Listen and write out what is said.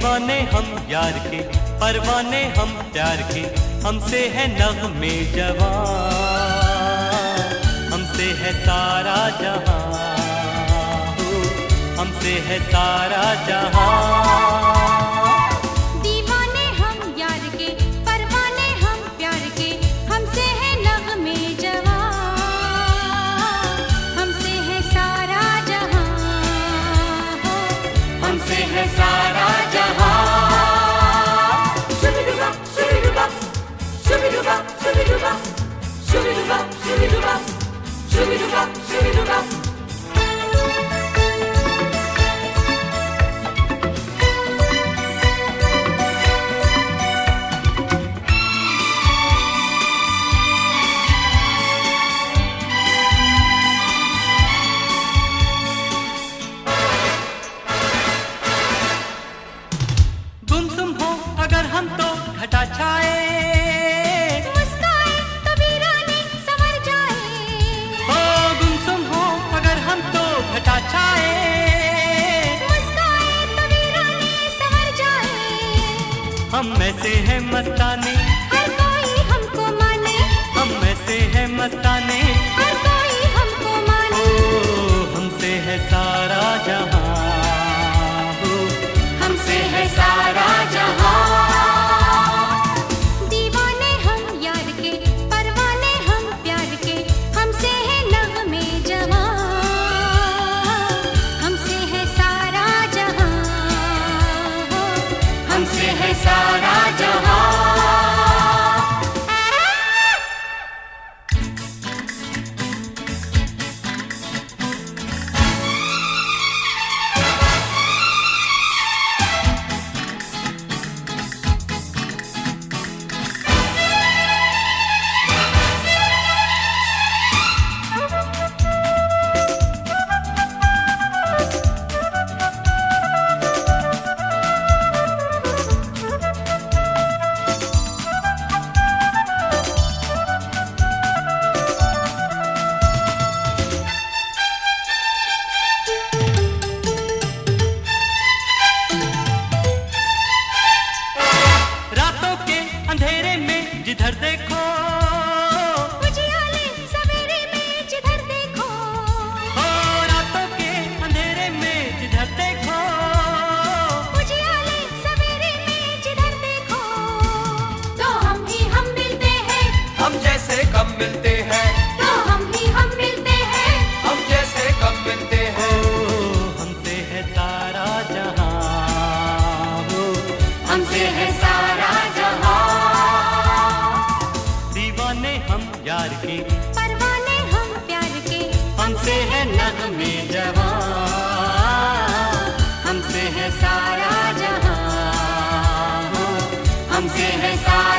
दीवाने हम यार के, परवाने हम प्यार के, हमसे है नग़्मे जवां, हमसे है सारा जहां, हमसे है सारा जहां। दीवाने हम यार के, परवाने हम प्यार के, हमसे है नग़्मे जवां, हमसे है सारा जहां, हमसे है सारा जहां। गुमसुम हो अगर हम तो घटा छाए, मुस्काए तो वीराने संवर जाए, हो गुमसुम हो अगर हम तो घटा छाए, मुस्काए तो वीराने संवर जाए। हम ऐसे हैं मस्ताने, हर कोई हमको माने, हम ऐसे हैं मस्ताने, हर कोई हमको ओ माने, हमसे है सारा जहां, हमसे है सारा जहां। दीवाने हम यार के, परवाने हम प्यार के, हमसे है नग़्मे जवां, हमसे है सारा जहां, हमसे है सारा जहां। रातों के अंधेरे में जिधर देखो, उजियाले सवेरे में जिधर देखो, हो रातों के अंधेरे में जिधर देखो, उजियाले सवेरे में जिधर देखो, तो हम ही हम मिलते हैं, हम जैसे कम मिलते हैं, तो हम ही हम मिलते हैं, हम जैसे कम मिलते ओ हैं। हमसे है सारा जहां, हमसे है सारा जहां। दीवाने हम यार के, परवाने हम प्यार के, हमसे है नग़्मे जवां, हमसे है सारा जहां, हमसे है सारा